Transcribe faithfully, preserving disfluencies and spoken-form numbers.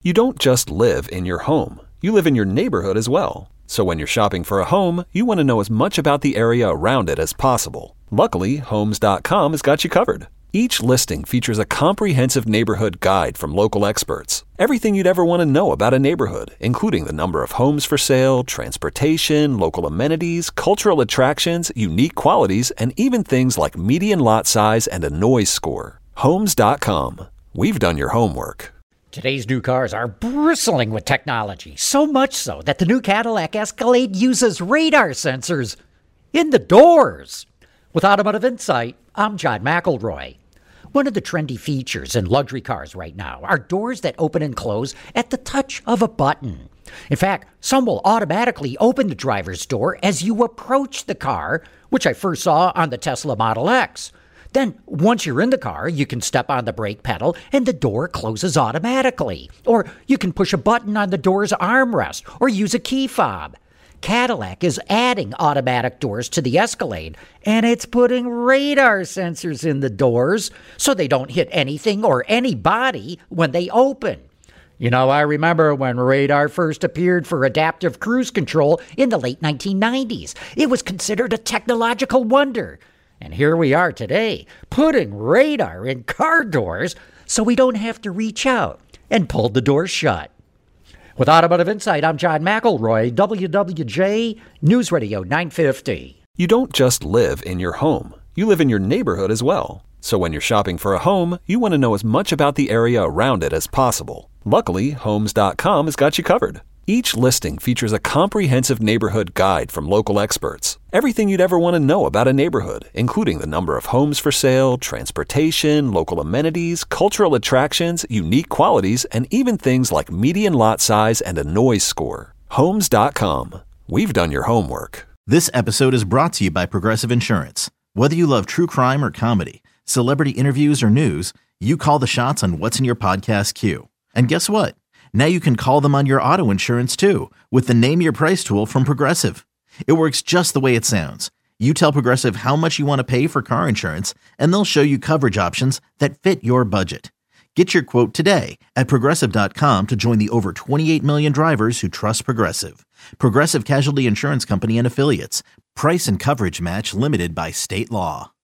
You don't just live in your home. You live in your neighborhood as well. So when you're shopping for a home, you want to know as much about the area around it as possible. Luckily, Homes dot com has got you covered. Each listing features a comprehensive neighborhood guide from local experts. Everything you'd ever want to know about a neighborhood, including the number of homes for sale, transportation, local amenities, cultural attractions, unique qualities, and even things like median lot size and a noise score. Homes dot com. We've done your homework. Today's new cars are bristling with technology, so much so that the new Cadillac Escalade uses radar sensors in the doors. With Automotive Insight, I'm John McElroy. One of the trendy features in luxury cars right now are doors that open and close at the touch of a button. In fact, some will automatically open the driver's door as you approach the car, which I first saw on the Tesla Model X. Then, once you're in the car, you can step on the brake pedal and the door closes automatically. Or you can push a button on the door's armrest or use a key fob. Cadillac is adding automatic doors to the Escalade, and it's putting radar sensors in the doors so they don't hit anything or anybody when they open. You know, I remember when radar first appeared for adaptive cruise control in the late nineteen nineties. It was considered a technological wonder. And here we are today, putting radar in car doors so we don't have to reach out and pull the door shut. With Automotive Insight, I'm John McElroy, W W J News Radio nine fifty. You don't just live in your home. You live in your neighborhood as well. So when you're shopping for a home, you want to know as much about the area around it as possible. Luckily, Homes dot com has got you covered. Each listing features a comprehensive neighborhood guide from local experts. Everything you'd ever want to know about a neighborhood, including the number of homes for sale, transportation, local amenities, cultural attractions, unique qualities, and even things like median lot size and a noise score. Homes dot com. We've done your homework. This episode is brought to you by Progressive Insurance. Whether you love true crime or comedy, celebrity interviews or news, you call the shots on what's in your podcast queue. And guess what? Now you can call them on your auto insurance too with the Name Your Price tool from Progressive. It works just the way it sounds. You tell Progressive how much you want to pay for car insurance, and they'll show you coverage options that fit your budget. Get your quote today at Progressive dot com to join the over twenty-eight million drivers who trust Progressive. Progressive Casualty Insurance Company and Affiliates. Price and coverage match limited by state law.